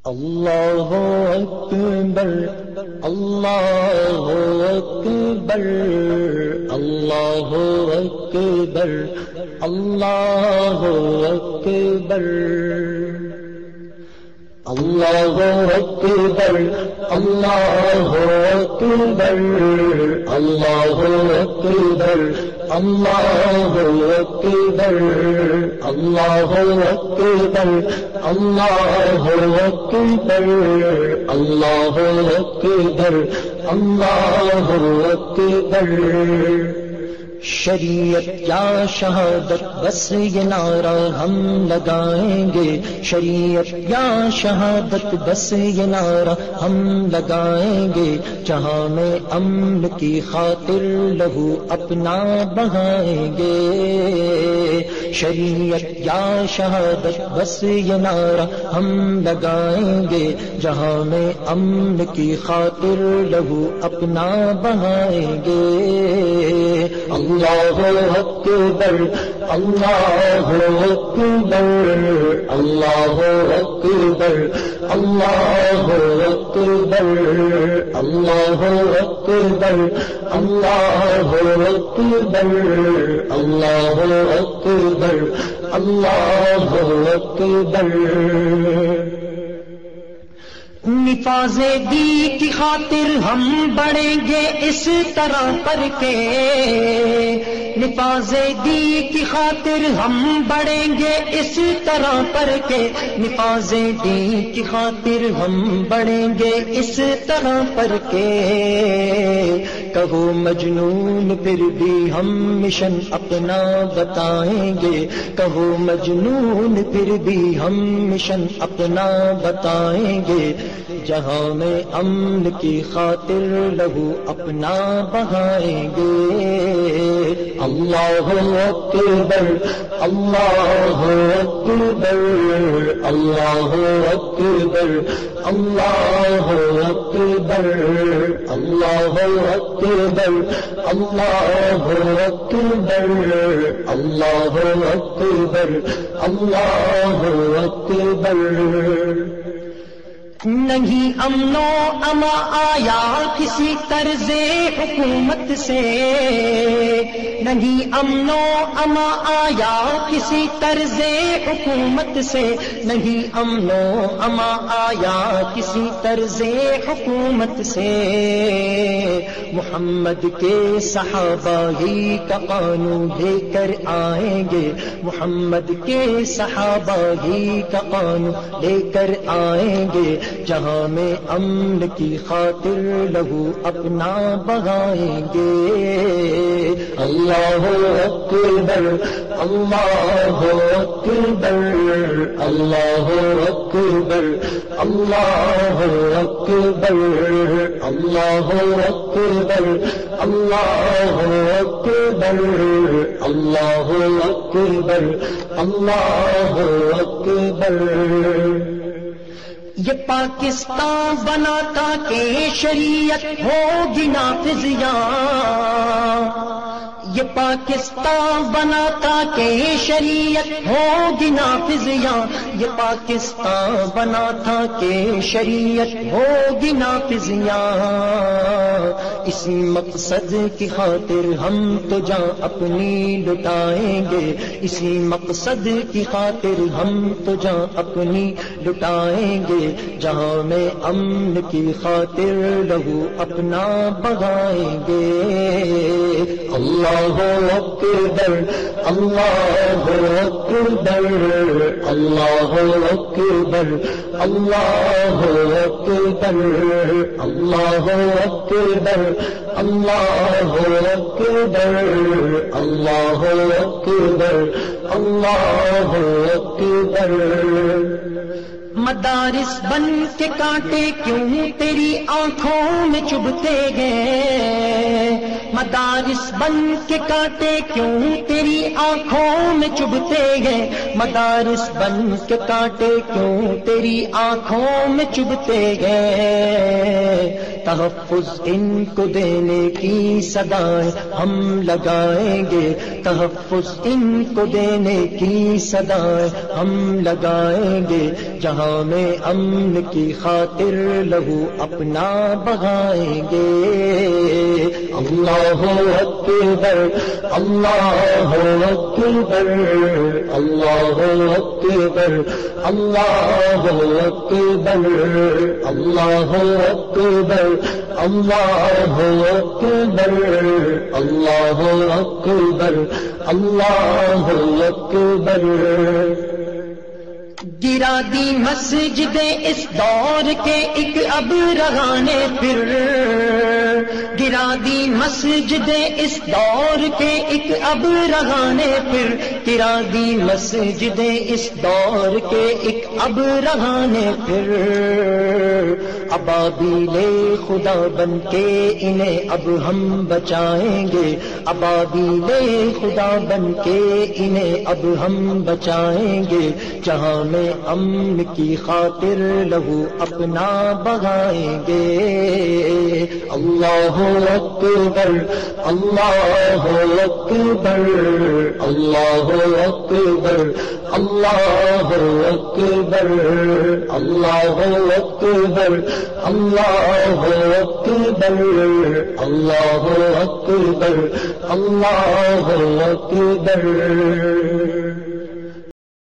اللہ اکبر اللہ اکبر اللہ اکبر اللہ اکبر اللہ اکبر اللہ اکبر اللہ اکبر اللہ اکبر اللہ اکبر اللہ اکبر اللہ اکبر اللہ اکبر شریعت یا شہادت بس یہ نعرہ ہم لگائیں گے، شریعت یا شہادت بس یہ نعرہ ہم لگائیں گے، جہاں میں امن کی خاطر لہو اپنا بہائیں گے، شریعت یا شہادت بس یہ نعرہ ہم لگائیں گے، جہاں میں امن کی خاطر لہو اپنا بہائیں گے۔ اللہ اکبر اللہ اکبر اللہ اکبر اللہ اکبر اللہ اکبر اللہ اکبر اللہ اکبر اللہ اکبر۔ نفاذ دی کی خاطر ہم بڑھیں گے اس طرح پر کے، نفاذ دی کی خاطر ہم بڑھیں گے اس طرح پر کے، نفاذ دی کی خاطر ہم بڑھیں گے اس طرح پر کے، کہو مجنون پھر بھی ہم مشن اپنا بتائیں گے، کہو مجنون پھر بھی ہم مشن اپنا بتائیں گے، جہاں میں امن کی خاطر لہو اپنا بہائیں گے۔ اللہ اکبر اللہ اکبر اللہ اکبر اللہ اکبر اللہ اکبر اللہ اکبر اللہ اکبر اللہ اکبر۔ نہیں امن و اما آیا کسی طرز حکومت سے، نہیں امن و اما آیا کسی طرز حکومت سے، نہیں امن و اما آیا کسی طرز حکومت سے، محمد کے صحابہ ہی کا قانون لے کر آئیں گے، محمد کے صحابہ ہی کا قانون لے کر آئیں گے، جہاں میں امن کی خاطر لہو اپنا بہائیں گے۔ اللہ اکبر اللہ اکبر اللہ اکبر اللہ اکبر اللہ اکبر اللہ اکبر اللہ اکبر اللہ اکبر۔ یہ پاکستان بنا تاکہ شریعت ہوگی نافذ یہاں، یہ پاکستان بنا تاکہ شریعت ہوگی نافذ یہاں، یہ پاکستان بنا تھا کہ شریعت ہوگی نافذ یہاں، اسی مقصد کی خاطر ہم تو جان اپنی لٹائیں گے، اسی مقصد کی خاطر ہم تو جان اپنی لٹائیں گے، جہاں میں امن کی خاطر لہو اپنا بہائیں گے۔ اللہ اکبر اللہ اکبر اللہ اکبر اللہ اکبر اللہ اکبر اللہ اکبر اللہ اکبر اللہ اکبر۔ مدارس بن کے کانٹے کیوں تیری آنکھوں میں چبھتے ہیں، مدارس بن کے کانٹے کیوں تیری آنکھوں میں چبھتے ہیں، مدارس بن کے کانٹے کیوں تیری آنکھوں میں چبھتے ہیں، تحفظ ان کو دینے کی صدائیں ہم لگائیں گے، تحفظ ان کو دینے کی صدائیں ہم لگائیں گے، جہاں میں امن کی خاطر لہو اپنا بہائیں گے۔ اللہ اکبر اللہ اکبر اللہ اکبر اللہ اکبر اللہ اکبر اللہ اکبر اللہ اکبر اللہ اکبر۔ گرا دی مسجدیں اس دور کے ایک اب رہانے پھر، گرا دی مسجدیں اس دور کے ایک اب رہانے پھر، گرا دی مسجدیں اس دور کے ایک اب رہانے پھر، ابابیل خدا بن کے انہیں اب ہم بچائیں گے، ابابیل خدا بن کے انہیں اب ہم بچائیں گے، جہاں میں امن کی خاطر لہو اپنا بہائیں گے۔ اللہ اکبر اللہ اکبر اللہ اکبر اللہ اکبر اللہ اکبر اللہ اکبر اللہ اکبر اللہ اکبر۔